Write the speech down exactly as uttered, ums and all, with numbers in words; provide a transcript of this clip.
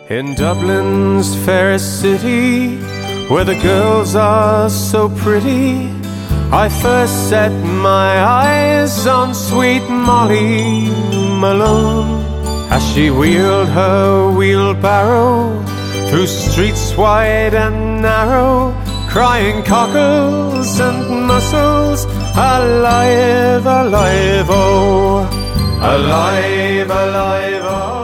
In Dublin's fairest city, where the girls are so pretty, I first set my eyes on sweet Molly Malone, as she wheeled her wheelbarrow through streets wide and narrow, crying cockles and mussels, alive, alive, oh, alive, alive, oh.